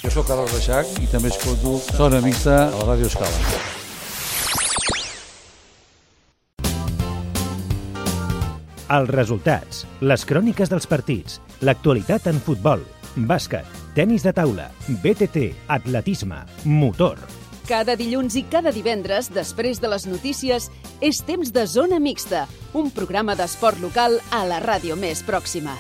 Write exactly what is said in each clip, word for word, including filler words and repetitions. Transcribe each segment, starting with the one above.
Jo soc Carles Reixac i també escolto Zona Mixta a la Ràdio Escala. Els resultats, les cròniques dels partits, l'actualitat en futbol, bàsquet, tenis de taula, B T T, atletisme, motor. Cada dilluns i cada divendres, després de les notícies, és temps de Zona Mixta, un programa d'esport local a la ràdio més pròxima.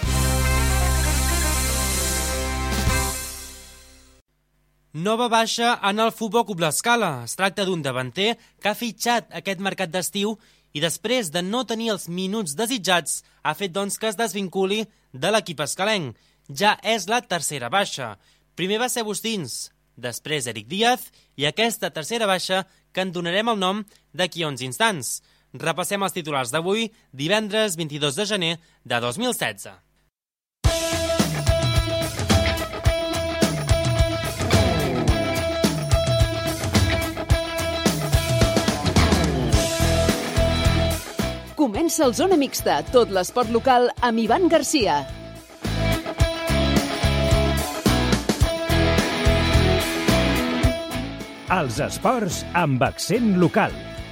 Nova baixa en el Futbol Club L'Escala. Es tracta d'un davanter que ha fitxat aquest mercat d'estiu i després de no tenir els minuts desitjats ha fet doncs que es desvinculi de l'equip escalenc. Ja és la tercera baixa. Primer va ser Agustins, després Eric Díaz i aquesta tercera baixa que en donarem el nom d'aquí a uns instants. Repassem els titulars d'avui, divendres vint-i-dos de gener de dos mil setze. Comença el Zona Mixta, tot l'esport local amb Ivan Garcia. Els esports amb accent local.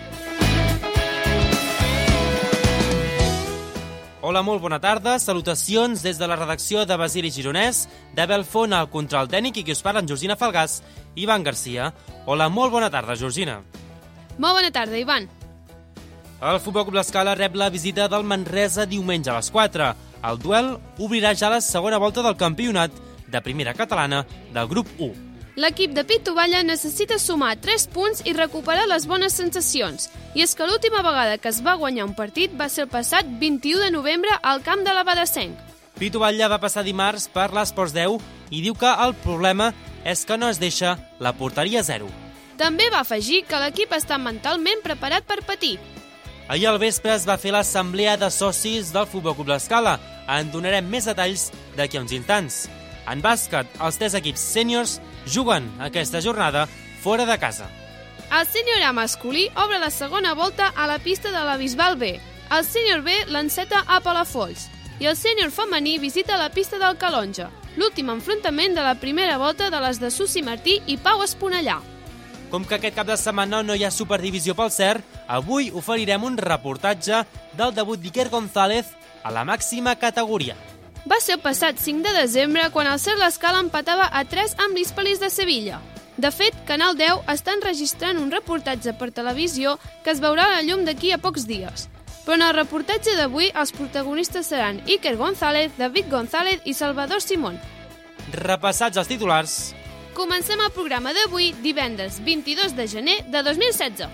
Hola, molt bona tarda. Salutacions des de la redacció de Basili Gironès, de Belfont al control tècnic i qui us parla en Georgina Falgàs i Ivan Garcia. Hola, molt bona tarda, Georgina. Molt bona tarda, Ivan. El Futbol Club L'Escala rep la visita del Manresa diumenge a les quatre. El duel obrirà ja la segona volta del campionat de primera catalana del grup u. L'equip de Pitu Valla necessita sumar tres punts i recuperar les bones sensacions. I és que l'última vegada que es va guanyar un partit va ser el passat vint-i-u de novembre al camp de l'Abadassenc. Pitu Valla va passar dimarts per l'Esports deu i diu que el problema és que no es deixa la porteria a zero. També va afegir que l'equip està mentalment preparat per patir. Ahir al vespre es va fer l'assemblea de socis del Futbol Club L'Escala. En donarem més detalls d'aquí a uns instants. En bàsquet, els tres equips sèniors juguen aquesta jornada fora de casa. El sènior A masculí obre la segona volta a la pista de la Bisbal B. El sènior B l'enceta a Palafolls. I el sènior femení visita la pista del Calonja, l'últim enfrontament de la primera volta de les de Susi Martí i Pau Esponellà. Com que aquest cap de setmana no hi ha superdivisió pel cert, avui oferirem un reportatge del debut d'Iker González a la màxima categoria. Va ser el passat cinc de desembre quan el Ser l'Escala empatava a tres amb l'Hispalis de Sevilla. De fet, Canal deu està enregistrant un reportatge per televisió que es veurà a la llum d'aquí a pocs dies. Però en el reportatge d'avui els protagonistes seran Iker González, David González i Salvador Simón. Repassats els titulars, comencem el programa d'avui, divendres vint-i-dos de gener de dos mil setze.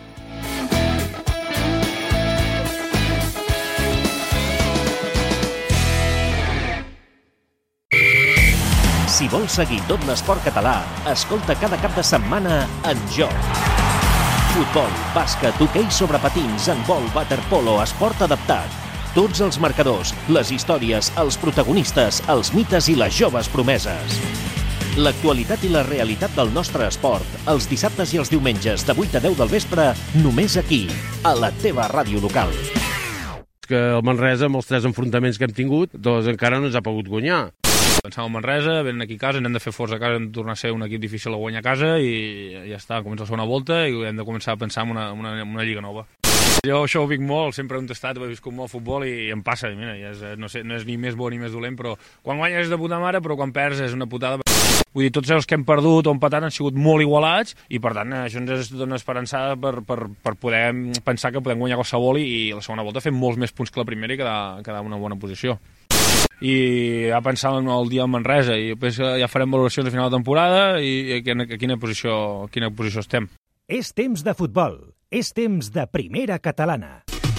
Si vols seguir tot l'esport català, escolta cada cap de setmana En Joc. Futbol, bàsquet, hoquei sobre patins, handbol, waterpolo, esport adaptat. Tots els marcadors, les històries, els protagonistes, els mites i les joves promeses. L'actualitat i la realitat del nostre esport, els dissabtes i els diumenges de vuit a deu del vespre, només aquí, a la teva ràdio local. Que el Manresa, amb els tres enfrontaments que hem tingut, doncs encara no ens ha pogut guanyar. Pensàvem al Manresa, venen aquí a casa, hem de fer força a casa, hem de tornar a ser un equip difícil a guanyar a casa i ja està, comença la segona volta i hem de començar a pensar en una, una, una lliga nova. Jo això ho vic molt, sempre he contestat, he viscut molt futbol i em passa, mira, ja és, no, sé, no és ni més bo ni més dolent, però quan guanyes és de puta mare, però quan perds és una putada. Vull dir, tots els que hem perdut o empatat han sigut molt igualats i, per tant, això ens dona esperança per, per, per poder pensar que podem guanyar qualsevol i, i la segona volta fem molts més punts que la primera i quedar, quedar en una bona posició. I ja pensàvem el dia al Manresa i després ja farem valoracions a final de temporada i a quina, a quina, posició, a quina posició estem. És temps de futbol, és temps de primera catalana.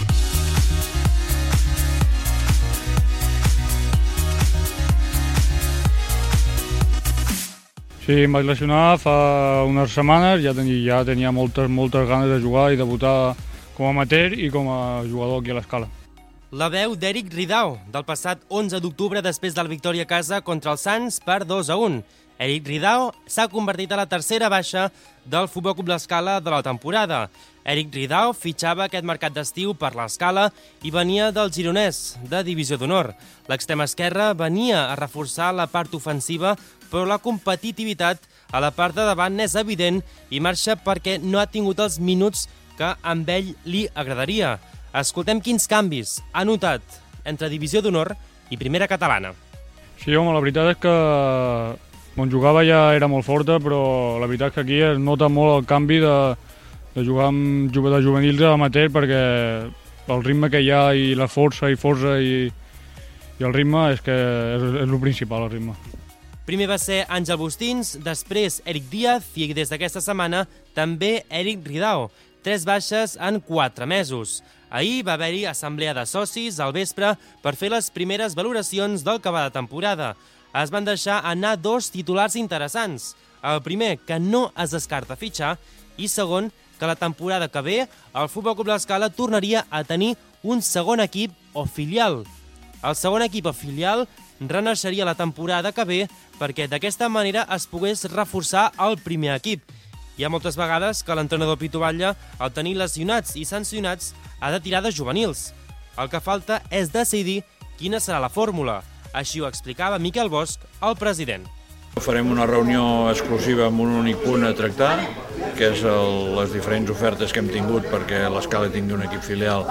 Sí, em vaig lesionar fa unes setmanes, ja tenia, ja tenia moltes, moltes ganes de jugar i debutar com a amateur i com a jugador aquí a l'Escala. La veu d'Eric Ridao, del passat onze d'octubre després de la victòria a casa contra el Sants per dos a un. Eric Ridao s'ha convertit a la tercera baixa del Futbol Club L'Escala de la temporada. Eric Ridao fitxava aquest mercat d'estiu per l'Escala i venia del Gironès, de Divisió d'Honor. L'extrem esquerra venia a reforçar la part ofensiva, però la competitivitat a la part de davant és evident i marxa perquè no ha tingut els minuts que amb ell li agradaria. Escoltem quins canvis ha notat entre Divisió d'Honor i Primera Catalana. Sí, home, la veritat és que on jugava ja era molt forta, però la veritat és que aquí es nota molt el canvi de, de jugar amb de juvenils a amateur, perquè el ritme que hi ha i la força i força i, i el ritme és que és, és el principal, el ritme. Primer va ser Àngel Bustins, després Eric Díaz i des d'aquesta setmana també Eric Ridao. Tres baixes en quatre mesos. Ahir va haver-hi assemblea de socis al vespre per fer les primeres valoracions del que va de temporada. Es van deixar anar dos titulars interessants. El primer, que no es descarta fitxar, i segon, que la temporada que ve el Futbol Club l'Escala tornaria a tenir un segon equip o filial. El segon equip o filial renaixeria la temporada que ve perquè d'aquesta manera es pogués reforçar el primer equip. Hi ha moltes vegades que l'entrenador Pitu Batlle, al tenir lesionats i sancionats, ha de tirar de juvenils. El que falta és decidir quina serà la fórmula. Així ho explicava Miquel Bosch, el president. Farem una reunió exclusiva amb un únic punt a tractar, que és el, les diferents ofertes que hem tingut perquè l'Escala tingui un equip filial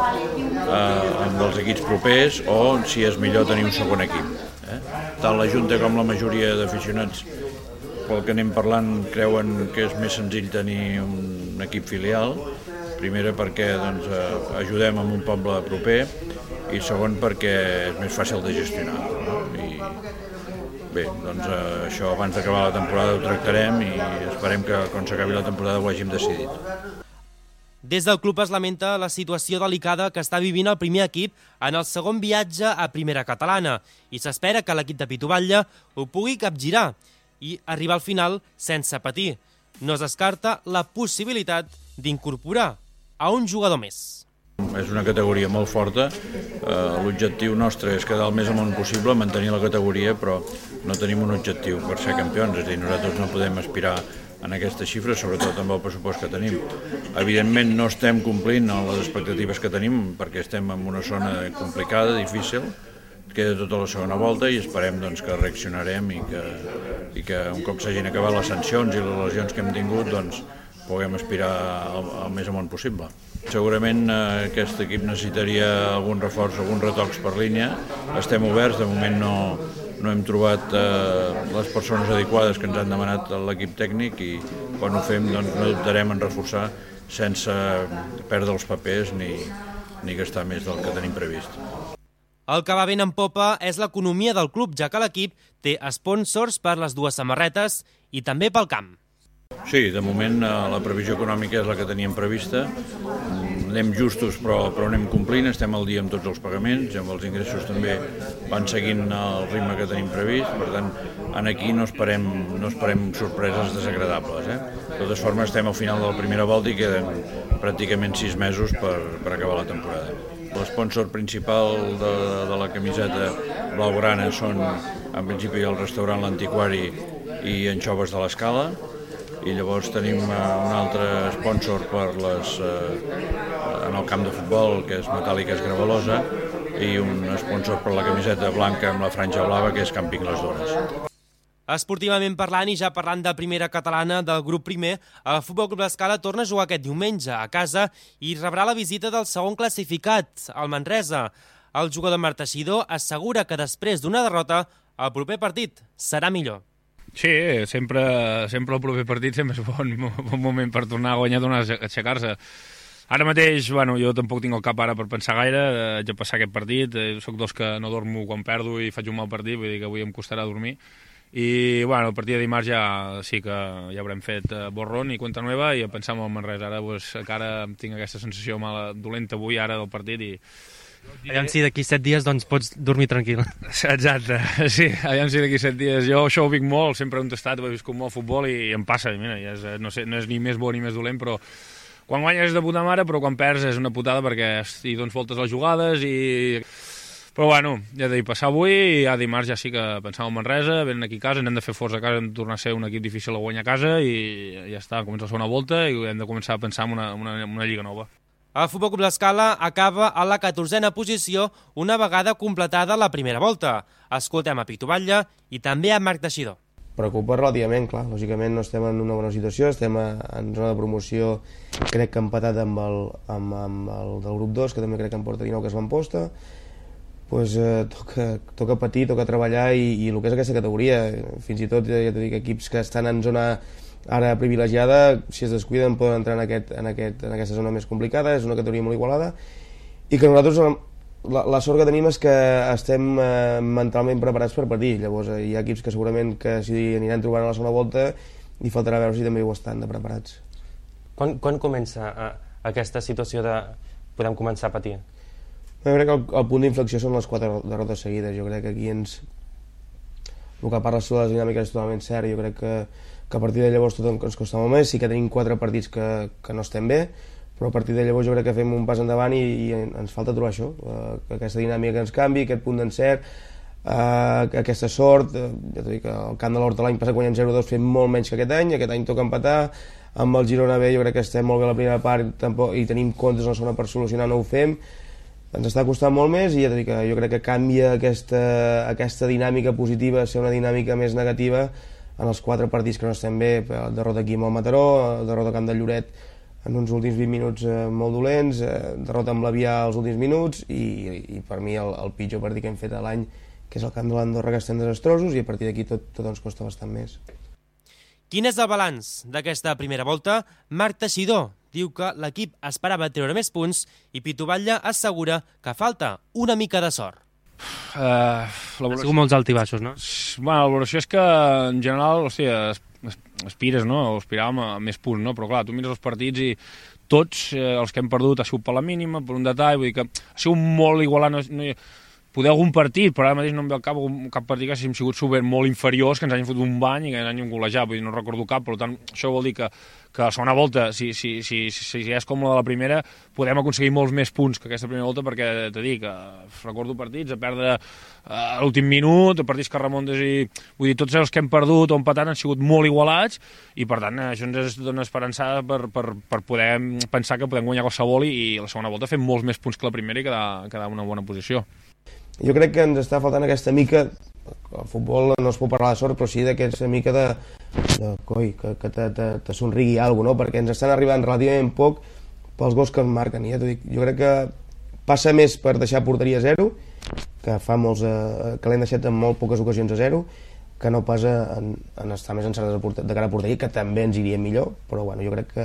eh, amb els equips propers, o si és millor tenir un segon equip. Eh? Tant la Junta com la majoria d'aficionats, pel que anem parlant, creuen que és més senzill tenir un equip filial. Primera perquè doncs, ajudem en un poble proper i segon perquè és més fàcil de gestionar. No? I bé, doncs això abans d'acabar la temporada ho tractarem i esperem que quan s'acabi la temporada ho hàgim decidit. Des del club es lamenta la situació delicada que està vivint el primer equip en el segon viatge a Primera Catalana i s'espera que l'equip de Pitu Batlle ho pugui capgirar i arribar al final sense patir. No es descarta la possibilitat d'incorporar a un jugador més. És una categoria molt forta, l'objectiu nostre és quedar el més amunt possible, mantenir la categoria, però no tenim un objectiu per ser campions, és a dir, nosaltres no podem aspirar en aquestes xifres, sobretot amb el pressupost que tenim. Evidentment no estem complint les expectatives que tenim perquè estem en una zona complicada, difícil, queda tota la segona volta i esperem doncs, que reaccionarem i que, i que un cop s'hagin acabat les sancions i les lesions que hem tingut doncs, puguem aspirar al, al més amunt possible. Segurament eh, aquest equip necessitaria algun reforç, alguns retocs per línia. Estem oberts, de moment no, no hem trobat eh, les persones adequades que ens han demanat l'equip tècnic i quan ho fem doncs, no dubtarem en reforçar sense perdre els papers ni, ni gastar més del que tenim previst. El que va ben en popa és l'economia del club, ja que l'equip té sponsors per les dues samarretes i també pel camp. Sí, de moment la previsió econòmica és la que teníem prevista. Anem justos però, però anem complint, estem al dia amb tots els pagaments, amb els ingressos també van seguint el ritme que tenim previst, per tant, aquí no esperem, no esperem sorpreses desagradables. Eh? De totes formes, estem al final de la primera volta i queden pràcticament sis mesos per, per acabar la temporada. L'espònsor principal de, de la camiseta blaugrana són, en principi, el restaurant L'Antiquari i Anxoves de l'Escala, i llavors tenim un altre sponsor per les, eh, en el camp de futbol, que és Metàl·liques Gravalosa, i un sponsor per la camiseta blanca amb la franja blava, que és Camping Les Dones. Esportivament parlant i ja parlant de Primera Catalana del grup primer, el Futbol Club l'Escala torna a jugar aquest diumenge a casa i rebrà la visita del segon classificat, el Manresa. El jugador Marc Teixidor assegura que després d'una derrota, el proper partit serà millor. Sí, sempre, sempre el proper partit sempre és un bon, bon moment per tornar a guanyar, tornar a aixecar-se. Ara mateix, bueno, jo tampoc tinc el cap ara per pensar gaire, haig de passar aquest partit, soc dos que no dormo quan perdo i faig un mal partit, vull dir que avui em costarà dormir. I bueno, el partit de dimarts ja sí que ja haurem fet borrón i cuenta nueva i pensam en Manresa. Ara pues, encara tinc aquesta sensació mala, dolenta avui ara del partit i Aviam si d'aquí set dies doncs, pots dormir tranquil. Exacte, sí, aviam si d'aquí set dies. Jo això ho vic molt, sempre he estat, he viscut molt futbol i em passa, mira, ja és, no, sé, no és ni més bo ni més dolent, però quan guanyes és de puta mare, però quan perds és una putada perquè hi dones voltes a les jugades i Però bueno, ja he de dir, passar avui i ja dimarts ja sí que pensàvem en Manresa, venen aquí a casa, hem de fer força a casa, hem de tornar a ser un equip difícil a guanyar a casa i ja està, comença la segona volta i hem de començar a pensar en una, una, una lliga nova. El Futbol Club l'Escala acaba a la catorzena posició una vegada completada la primera volta. Escoltem a Pitu Batlle i també a Marc Teixidor. Preocupa relativament, clar. Lògicament no estem en una bona situació, estem en zona de promoció, crec que empatat amb el, amb, amb el del grup dos, que també crec que en porta dinou que es va en posta. Pues, eh, toca, toca patir, toca treballar i, i el que és aquesta categoria, fins i tot, ja t'ho dic, equips que estan en zona ara privilegiada, si es descuiden poden entrar en, aquest, en, aquest, en aquesta zona més complicada, és una categoria molt igualada, i que nosaltres la, la sort que tenim és que estem eh, mentalment preparats per patir. Llavors eh, hi ha equips que segurament que s'hi aniran trobant a la segona volta i faltarà veure si també ho estan de preparats. Quan, quan comença eh, aquesta situació de podem començar a patir? Jo crec que el, el punt d'inflexió són les quatre derrotes seguides. Jo crec que aquí ens... el que parles sobre les dinàmiques és totalment cert. Jo crec que, que a partir de llavors tot ens costa molt més. Sí que tenim quatre partits que, que no estem bé, però a partir de llavors jo crec que fem un pas endavant i, i ens falta trobar això, eh, que aquesta dinàmica que ens canvi, aquest punt d'encert, eh, aquesta sort. Eh, ja t'ho dic, el camp de l'Horta l'any passat guanyant zero dos fem molt menys que aquest any, aquest any toca empatar, amb el Girona B jo crec que estem molt bé a la primera part tampoc, i tenim comptes a la segona per solucionar, no ho fem, ens està costant molt més i ja t'ho dic, jo crec que canvia aquesta, aquesta dinàmica positiva a ser una dinàmica més negativa en els quatre partits que no estem bé, el derrota aquí amb el Mataró, el derrota al camp del Lloret en uns últims vint minuts eh, molt dolents, eh, derrota amb l'Avià als últims minuts i, i per mi el, el pitjor partit que hem fet a l'any, que és el camp de l'Andorra, que estem desastrosos i a partir d'aquí tot, tot ens costa bastant més. Quin és el balanç d'aquesta primera volta? Marc Teixidor diu que l'equip esperava treure més punts i Pitu Batlle assegura que falta una mica de sort. Uh, Ha sigut molts altibaixos, no? Bueno, la valoració és que en general, hòstia, aspires, no? O aspiràvem a més punts, no? Però clar, tu mires els partits i tots eh, els que hem perdut ha sigut per la mínima, per un detall, vull dir que ha sigut molt igualant, no, no, poder algun partit, però ara mateix no em ve al cap cap partit que hàgim sigut super molt inferiors, que ens hagin fotut un bany i que ens hagin golejat, vull dir, no recordo cap, per tant, això vol dir que, que a la segona volta, si, si, si, si, si és com la de la primera, podem aconseguir molts més punts que aquesta primera volta, perquè t'he dit que recordo partits a perdre a l'últim minut, partits que remuntes i... Vull dir, tots els que hem perdut o empatat han sigut molt igualats i, per tant, això ens dona esperançada per, per, per poder pensar que podem guanyar qualsevol i, i a la segona volta fem molts més punts que la primera i quedar, quedar en una bona posició. Jo crec que ens està faltant aquesta mica, el futbol no es pot parlar de sort, però sí d'aquesta mica de, de coi, que, que te, te, te somrigui alguna cosa, no? Perquè ens estan arribant relativament poc pels gols que ens marquen. Ja t'ho dic, jo crec que passa més per deixar porteria a zero, que fa molts, eh, que l'hem deixat en molt poques ocasions a zero, que no pas en, en estar més encertats de cara a porteria, que també ens iria millor, però bueno, jo crec que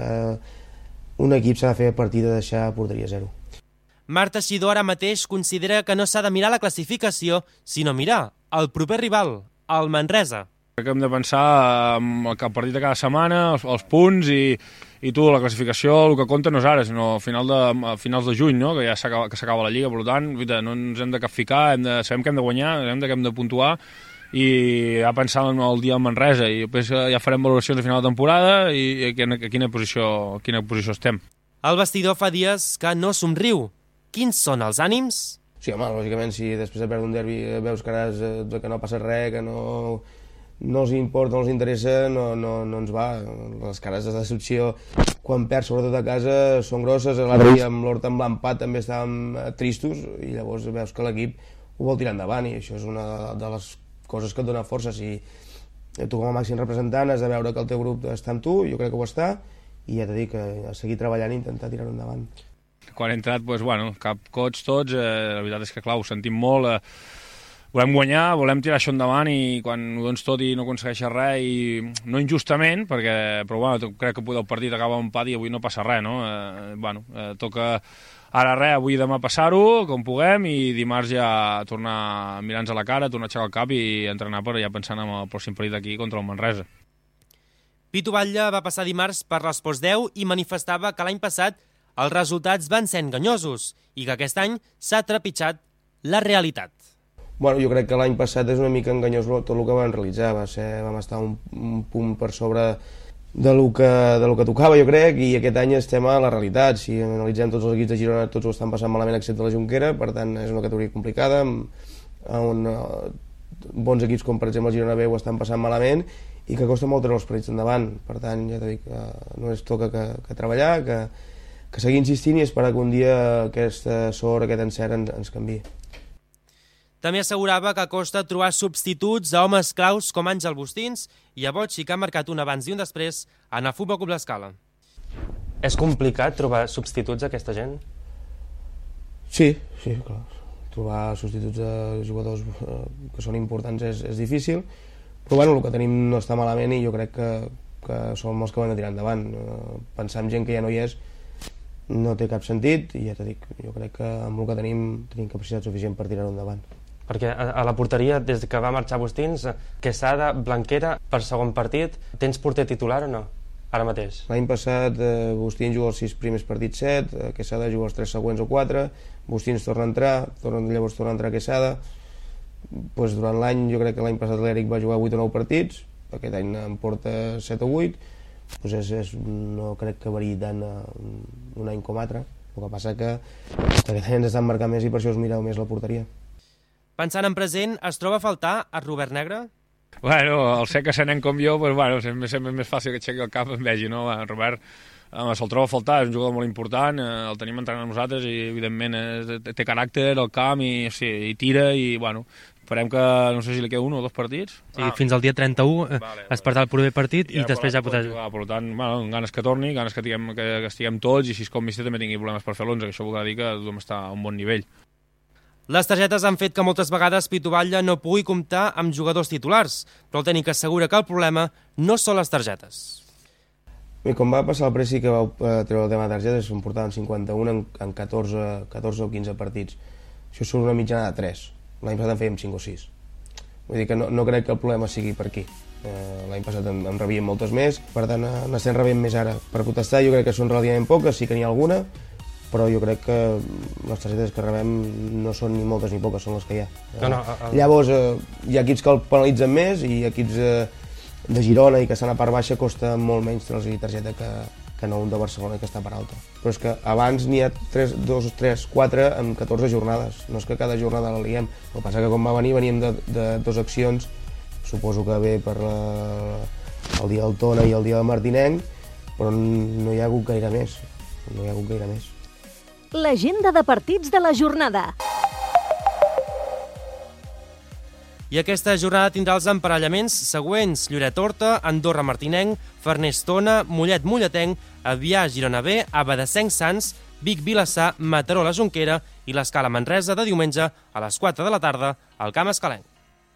un equip s'ha de fer a partir de deixar porteria a zero. Marc Teixidor ara mateix considera que no s'ha de mirar la classificació, sinó mirar el proper rival, el Manresa. Crec que hem de pensar en el partit de cada setmana, els, els punts i, i tu, la classificació, el que compta no és ara, sinó a, final de, a finals de juny, no? Que ja s'acaba la Lliga, per tant, no ens hem de capficar, hem de, sabem que hem de guanyar, hem de, que hem de puntuar i ja pensar en el dia al Manresa i després ja farem valoracions a final de temporada i a quina, a quina, posició, a quina posició estem. El vestidor fa dies que no somriu. Quins són els ànims? Sí, home, lògicament, si després de perdre un derbi veus cares eh, que no passa res, que no, no els importa, no els interessa, no, no, no ens va. Les cares de decepció, quan perds sobretot a casa, són grosses. L'altre dia amb l'Horta amb l'empat també estàvem tristos i llavors veus que l'equip ho vol tirar endavant i això és una de les coses que et dona força. Si tu com a màxim representant has de veure que el teu grup està amb tu, jo crec que ho està, i ja t'he dit que a seguir treballant i intentar tirar-ho endavant. Quan he entrat, doncs, bueno, cap cots tots, eh, la veritat és que, clar, ho sentim molt, eh, volem guanyar, volem tirar això endavant i quan ho dones tot i no aconsegueixes res, i no injustament, perquè, però bueno, crec que el partit acaba amb empat i avui no passa res, no? Eh, bueno, eh, toca ara res, avui i demà passar-ho, com puguem, i dimarts ja tornar a mirar-nos a la cara, tornar a aixecar el cap i entrenar per ja pensant en el pròxim partit aquí contra el Manresa. Pitu Batlle va passar dimarts per l'Esports deu i manifestava que l'any passat els resultats van ser enganyosos i que aquest any s'ha trepitjat la realitat. Bueno, jo crec que l'any passat és una mica enganyós tot el que vam realitzar. Va ser, vam estar un, un punt per sobre de lo que, de lo que tocava, jo crec, i aquest any estem a la realitat. Si analitzem tots els equips de Girona, tots ho estan passant malament excepte la Jonquera, per tant és una categoria complicada, on bons equips com per exemple el Girona B ho estan passant malament i que costa molt treure els partits endavant. Per tant, ja t'ho dic, només toca que, que treballar, que, que seguir insistint i esperar que un dia aquesta sort, aquest encert ens, ens canviï. També assegurava que costa trobar substituts a homes claus com Àngel Bustins i a Botxi, que ha marcat un abans i un després en el Futbol Club L'Escala. És complicat trobar substituts a aquesta gent? Sí, sí, clar. Trobar substituts de jugadors que són importants és, és difícil, però bueno, el que tenim no està malament i jo crec que, que som els que van a tirar endavant. Pensar en gent que ja no hi és no té cap sentit i ja t'ho dic, jo crec que amb el que tenim tenim capacitat suficient per tirar-ho endavant. Perquè a la porteria, des que va marxar Bustins, Quesada, Blanquera, per segon partit, tens porter titular o no? Ara mateix. L'any passat eh, Bustins juga els sis primers partits set, eh, Quesada juga els tres següents o quatre, Bustins torna a entrar, torna, llavors torna a entrar Quesada. Pues durant l'any, jo crec que l'any passat l'Eric va jugar vuit o nou partits, aquest any en porta set o vuit, pues és, és, no crec que variï tant un, un any com altre. El que passa que aquest any ens estan marcant més i per això us mireu més la porteria. Pensant en present, es troba a faltar a Robert Negre? Bueno, el ser que se nen com jo, pues, bueno, sempre, sempre és més fàcil que aixequi el cap en vegi, no? Robert eh, se'l troba a faltar, és un jugador molt important, eh, el tenim entrenant a nosaltres i evidentment eh, té caràcter, el camp, i, sí, i tira, i bueno, farem que, no sé si li queda un o dos partits. Sí, ah, fins al dia trenta-u vale, vale. Es perdrà el proper partit i, i després ja podrà jugar. Per tant, bueno, ganes que torni, ganes que, tinguem, que, que estiguem tots, i si és com míster també tingui problemes per fer l'onze, que això voldrà dir que tothom està a un bon nivell. Les targetes han fet que moltes vegades Pitu Batlle no pugui comptar amb jugadors titulars, però el tècnic assegura que el problema no són les targetes. Bé, com va passar el Preci que vau treure el tema de targetes, en portaven cinquanta-un en, en catorze, catorze o quinze partits. Això surt una mitjana de tres. L'any passat en fèiem cinc o sis. Vull dir que no, no crec que el problema sigui per aquí. Eh, L'any passat en, en rebíem moltes més, per tant n'estem rebent més ara. Per protestar jo crec que són relativament poques, sí que n'hi ha alguna, però jo crec que les targetes que rebem no són ni moltes ni poques, són les que hi ha. No, no, a, a... Llavors, eh, hi ha equips que el penalitzen més i equips eh, de Girona i que estan a part baixa costa molt menys treure-li targeta que, que no un de Barcelona que està a part alta. Però és que abans n'hi ha tres, dos, tres, quatre en catorze jornades, no és que cada jornada la liguem. El que passa que com va venir, veníem de, de dues accions, suposo que ve per la, el dia del Tona i el dia del Martinenc, però no hi ha hagut gaire més, no hi ha hagut gaire més. L'agenda de partits de la jornada. I aquesta jornada tindrà els emparellaments següents: Lloret Horta, Andorra Martinenc, Farners Tona, Mollet Molletenc, Avià Girona B, Abadesenc Sants, Vic Vilassar, Mataró la Jonquera i l'Escala Manresa de diumenge a les quatre de la tarda al Camp Escalenc.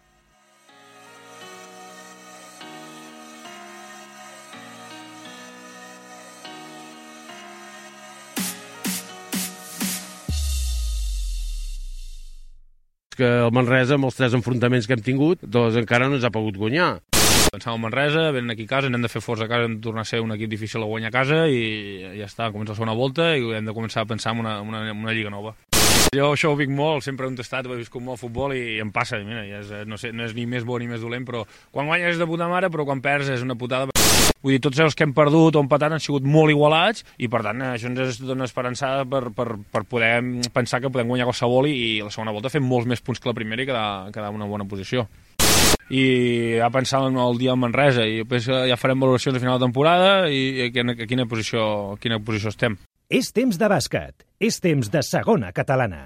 Que el Manresa, amb els tres enfrontaments que hem tingut, doncs encara no ens ha pogut guanyar. Pensàvem en Manresa, venen aquí a casa, hem de fer força a casa, hem de tornar a ser un equip difícil a guanyar a casa i ja està, comença la segona volta i hem de començar a pensar en una, una, una lliga nova. Jo això ho vic molt, sempre he contestat, he viscut molt futbol i em passa, mira, és, no, sé, no és ni més bo ni més dolent, però quan guanyes és de puta mare, però quan perds és una putada. Vull dir, tots els que hem perdut o empatat han sigut molt igualats i, per tant, això ens dona esperança per, per, per poder pensar que podem guanyar qualsevol i, i la segona volta fem molts més punts que la primera i quedar, quedar en una bona posició. I ja pensàvem el dia en Manresa i després ja farem valoracions a final de temporada i a quina, a quina, posició, a quina posició estem. És temps de bàsquet. És temps de segona catalana.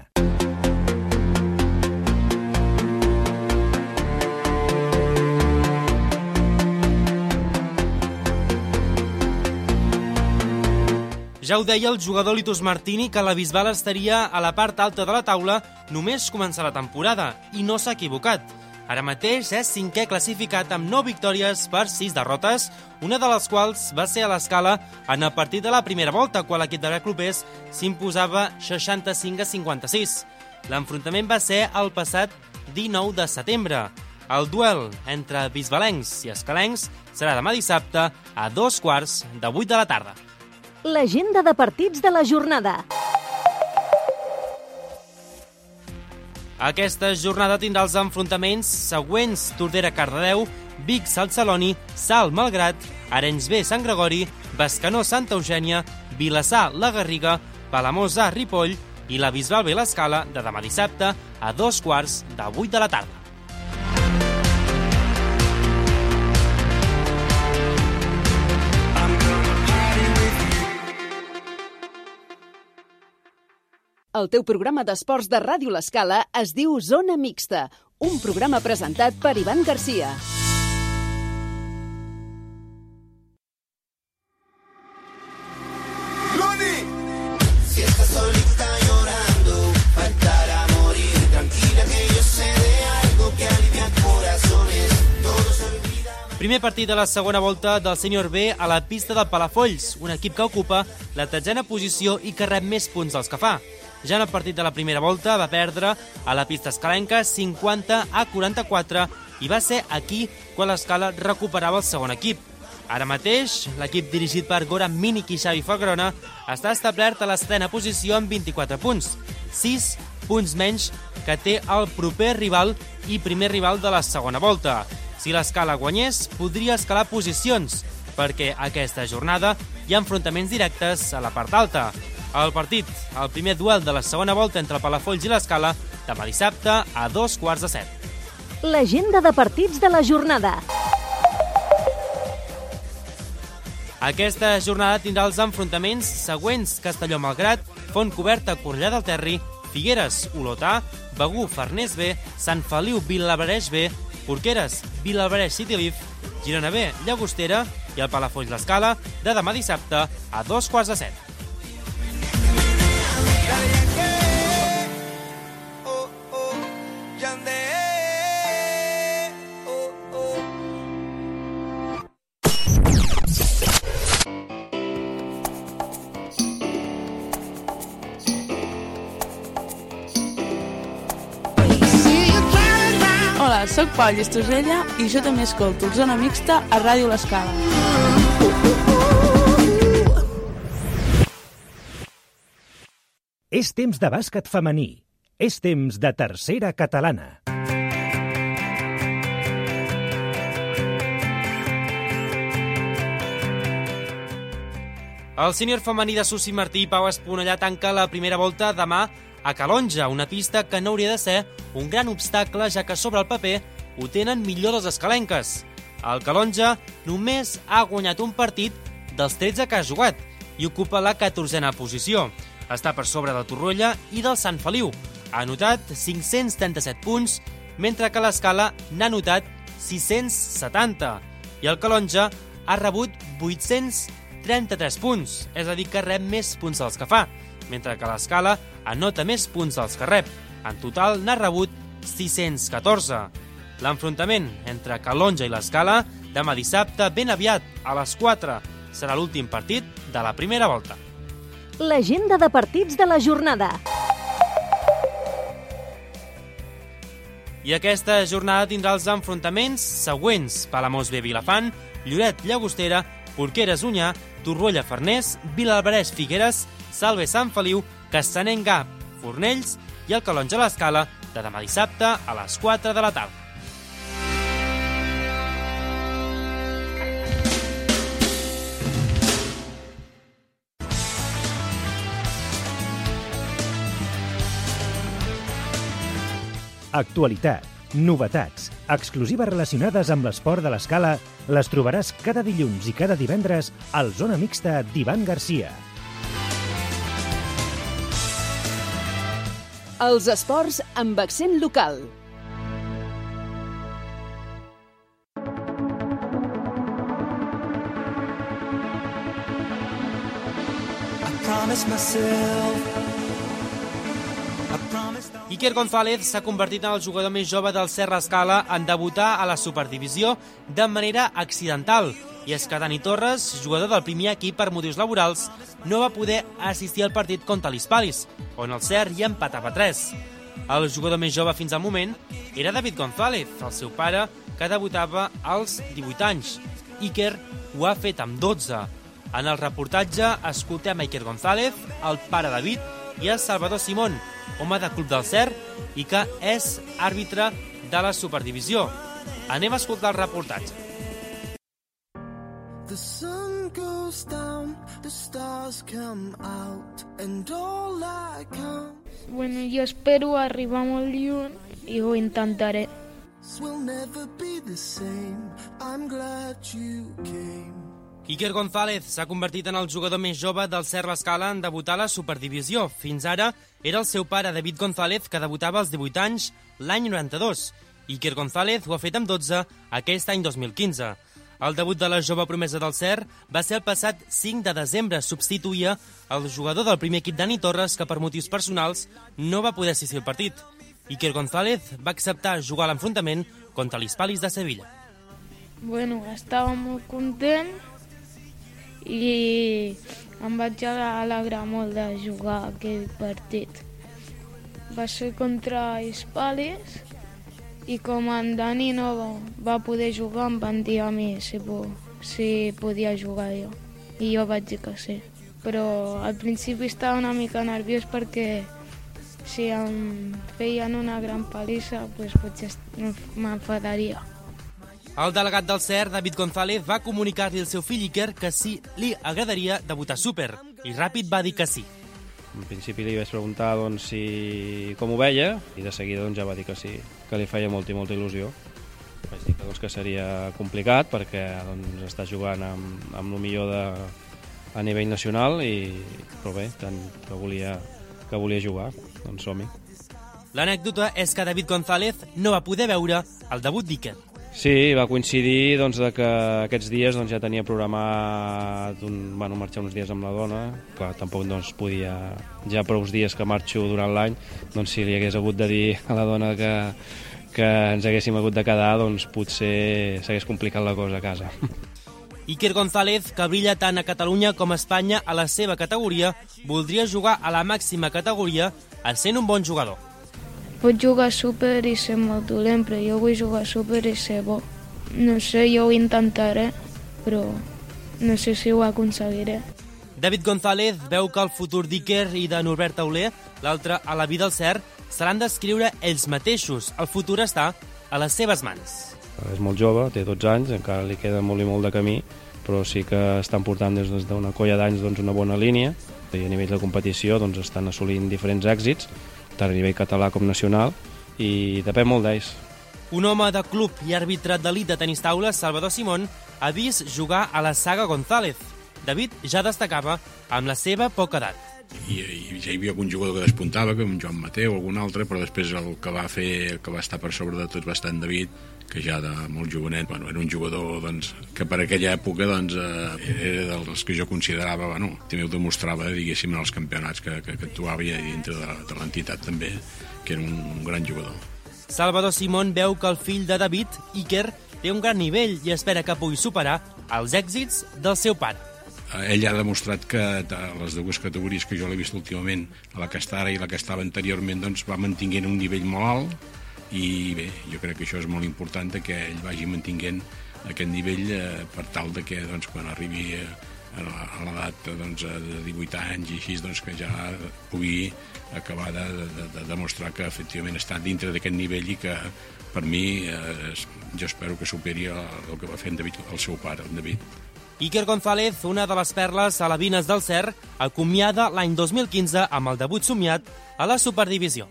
Ja ho deia el jugador Litus Martini que la Bisbal estaria a la part alta de la taula només començar la temporada, i no s'ha equivocat. Ara mateix és cinquè classificat amb nou victòries per sis derrotes, una de les quals va ser a l'Escala en el partit de la primera volta, quan l'equip de Clubers s'imposava seixanta-cinc a cinquanta-sis. L'enfrontament va ser el passat dinou de setembre. El duel entre bisbalencs i escalencs serà demà dissabte a dos quarts de vuit de la tarda. L'agenda de partits de la jornada. Aquesta jornada tindrà els enfrontaments següents: Tordera-Cardedeu, Vic Sant Celoni, Salt Malgrat, Arenys B Sant Gregori, Bescanó Santa Eugènia, Vilassar La Garriga, Palamós A Ripoll i la Bisbal B l'Escala de demà dissabte a dos quarts de vuit de la tarda. El teu programa d'esports de Ràdio L'Escala es diu Zona Mixta, un programa presentat per Ivan Garcia. Si estás solita llorando, faltará morir. Tranquila que yo sé de algo que alivia corazones. Todo se olvida. Primer partit de la segona volta del Sènior B a la pista del Palafolls, un equip que ocupa la tretzena posició i que rep més punts dels que fa. Ja en el partit de la primera volta va perdre a la pista escalenca cinquanta a quaranta-quatre i va ser aquí quan l'Escala recuperava el segon equip. Ara mateix, l'equip dirigit per Goran Minic i Xavi Falgrona està establert a la setena posició amb vint-i-quatre punts, sis punts menys que té el proper rival i primer rival de la segona volta. Si l'Escala guanyés, podria escalar posicions, perquè aquesta jornada hi ha enfrontaments directes a la part alta. El partit, el primer duel de la segona volta entre el Palafolls i l'Escala, demà dissabte a dos quarts de set. L'agenda de partits de la jornada. Aquesta jornada tindrà els enfrontaments següents: Castelló Malgrat, Fontcoberta Cornellà del Terri, Figueres Olotà, Begur Farners B, Sant Feliu Vilablareix B, Porqueres Vilablareix City Leaf, Girona B Llagostera i el Palafolls l'Escala de demà dissabte a dos quarts de set. Hola, soc Pau Llistosella i jo també escolto el Zona Mixta a Ràdio L'Escala. És temps de bàsquet femení. És temps de tercera catalana. El sènior femení de Susi Martí i Pau Esponellà tanca la primera volta demà a Calonja, una pista que no hauria de ser un gran obstacle, ja que sobre el paper ho tenen millor les escalenques. El Calonja només ha guanyat un partit dels tretze que ha jugat i ocupa la catorzena posició. Està per sobre del Torroella i del Sant Feliu. Ha anotat cinc-cents trenta-set punts, mentre que l'Escala n'ha anotat sis-cents setanta. I el Calonja ha rebut vuit-cents trenta-tres punts, és a dir, que rep més punts dels que fa, mentre que l'Escala anota més punts dels que rep. En total n'ha rebut sis-cents catorze. L'enfrontament entre Calonja i l'Escala demà dissabte ben aviat a les quatre serà l'últim partit de la primera volta. L'agenda de partits de la jornada. I aquesta jornada tindrà els enfrontaments següents: Palamós B Vilafant, Lloret Llagostera, Porqueres Unyà, Torroella Farners, Vilalbareix Figueres, Salve Sant Feliu, Castanet Gap Fornells i el Calonja l'Escala de demà dissabte a les quatre de la tarda. Actualitat, novetats, exclusives relacionades amb l'esport de l'Escala les trobaràs cada dilluns i cada divendres al Zona Mixta d'Ivan Garcia. Els esports amb accent local. Iker González s'ha convertit en el jugador més jove del Serra Escala en debutar a la Superdivisió de manera accidental. I és que Dani Torres, jugador del primer equip per motius laborals, no va poder assistir al partit contra l'Hispalis, on el Ser hi empatava tres. El jugador més jove fins al moment era David González, el seu pare, que debutava als divuit anys. Iker ho ha fet amb dotze. En el reportatge escoltem a Iker González, el pare David, i a Salvador Simón, home de club del Ser i que és àrbitre de la Superdivisió. Anem a escoltar el reportatge. The sun goes down, the stars come out, and all I count Bueno, jo espero arribar molt lluny i ho intentaré. will never be the same. I'm glad you came. Iker González s'ha convertit en el jugador més jove del Ser l'Escala en debutar a la Superdivisió. Fins ara era el seu pare, David González, que debutava als divuit anys l'any noranta-dos. Iker González ho ha fet amb dotze aquest any dos mil quinze. El debut de la jove promesa del Ser va ser el passat cinc de desembre. Substituïa el jugador del primer equip Dani Torres, que per motius personals no va poder assistir al partit. Iker González va acceptar jugar a l'enfrontament contra l'Hispalis de Sevilla. Bueno, estava molt content i em vaig alegrar molt de jugar aquell partit. Va ser contra Hispalis i com en Dani no va, va poder jugar, em van dir a mi si, po, si podia jugar jo. I jo vaig dir que sí. Però al principi estava una mica nerviós perquè si em feien una gran palissa, doncs potser m'enfadaria. El delegat del Ser, David González, va comunicar-li al seu fill Iker que sí li agradaria debutar Súper, i ràpid va dir que sí. En principi li vaig preguntar doncs, si, com ho veia, i de seguida doncs, ja va dir que sí, que li feia molta i molta il·lusió. Vaig dir que, doncs, que seria complicat perquè doncs, està jugant amb, amb el millor de, a nivell nacional, i, però bé, tant que volia, que volia jugar, doncs som-hi. L'anècdota és que David González no va poder veure el debut d'Iker. Sí, va coincidir doncs, de que aquests dies doncs, ja tenia programat un, bueno, marxar uns dies amb la dona. Clar, tampoc doncs, podia, ja prou dies que marxo durant l'any, doncs si li hagués hagut de dir a la dona que, que ens haguéssim hagut de quedar, doncs potser s'hagués complicat la cosa a casa. Iker González, que brilla tant a Catalunya com a Espanya a la seva categoria, voldria jugar a la màxima categoria sent un bon jugador. Pot jugar súper i ser molt dolent, però jo vull jugar súper i ser bo. No sé, jo ho intentaré, però no sé si ho aconseguiré. David González veu que el futur d'Iker i de Norbert Auler, l'altre a la vida del Ser, seran d'escriure ells mateixos. El futur està a les seves mans. És molt jove, té dotze anys, encara li queda molt i molt de camí, però sí que estan portant des d'una colla d'anys doncs, una bona línia, i a nivell de competició doncs, estan assolint diferents èxits, tant a nivell català com nacional, i depèn molt d'ells. Un home de club i àrbitre d'elit de tenis taula, Salvador Simón, ha vist jugar a la saga González. David ja destacava amb la seva poca edat. I, i ja hi havia algun jugador que despuntava, com Joan Mateu o algun altre, però després el que va fer, que va estar per sobre de tot bastant David, que ja de molt jovenet, bueno, era un jugador doncs, que per aquella època doncs, eh, era dels que jo considerava, bueno, també ho demostrava, diguéssim, en els campionats que, que, que actuava i dintre de, de l'entitat també, que era un, un gran jugador. Salvador Simón veu que el fill de David, Iker, té un gran nivell i espera que pugui superar els èxits del seu pare. Ell ha demostrat que de les dues categories que jo l'he vist últimament, la que està ara i la que estava anteriorment, doncs va mantinguent un nivell molt alt, i bé, jo crec que això és molt important que ell vagi mantinguent aquest nivell eh, per tal de que doncs, quan arribi eh, a l'edat doncs, de divuit anys i així, doncs, que ja pugui acabar de, de, de demostrar que efectivament està dintre d'aquest nivell i que per mi eh, jo espero que superi el, el que va fer en David, el seu pare, en David. Iker González, una de les perles alevines del Ser, acomiada l'any dos mil quinze amb el debut somiat a la Superdivisió.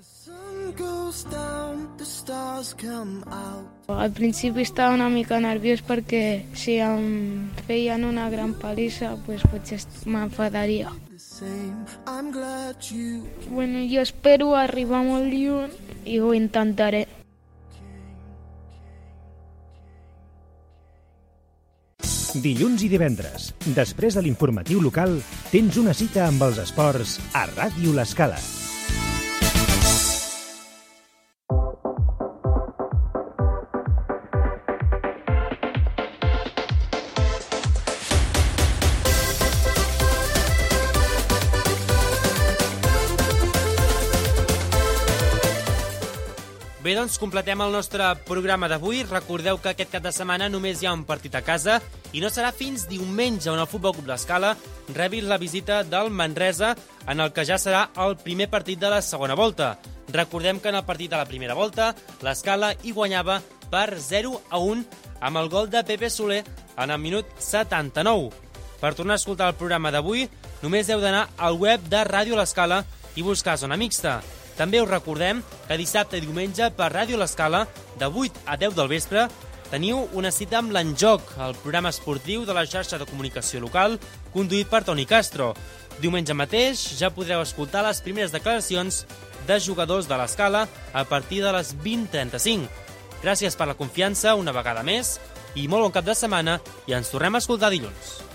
Al principi estava una mica nerviós perquè si em feien una gran palissa, doncs potser m'enfadaria. Bueno, jo espero arribar molt lluny i ho intentaré. Dilluns i divendres, després de l'informatiu local, tens una cita amb els esports a Ràdio L'Escala. Bé, doncs completem el nostre programa d'avui. Recordeu que aquest cap de setmana només hi ha un partit a casa i no serà fins diumenge on el Futbol Club L'Escala rebi la visita del Manresa, en el que ja serà el primer partit de la segona volta. Recordem que en el partit de la primera volta l'Escala hi guanyava per zero a un amb el gol de Pepe Soler en el minut setanta-nou. Per tornar a escoltar el programa d'avui, només heu d'anar al web de Ràdio L'Escala i buscar Zona Mixta. També us recordem que dissabte i diumenge per Ràdio L'Escala, de vuit a deu del vespre, teniu una cita amb l'Enjoc, el programa esportiu de la xarxa de comunicació local, conduït per Toni Castro. Diumenge mateix ja podreu escoltar les primeres declaracions de jugadors de l'Escala a partir de les vint trenta-cinc. Gràcies per la confiança una vegada més i molt bon cap de setmana i ens tornem a escoltar dilluns.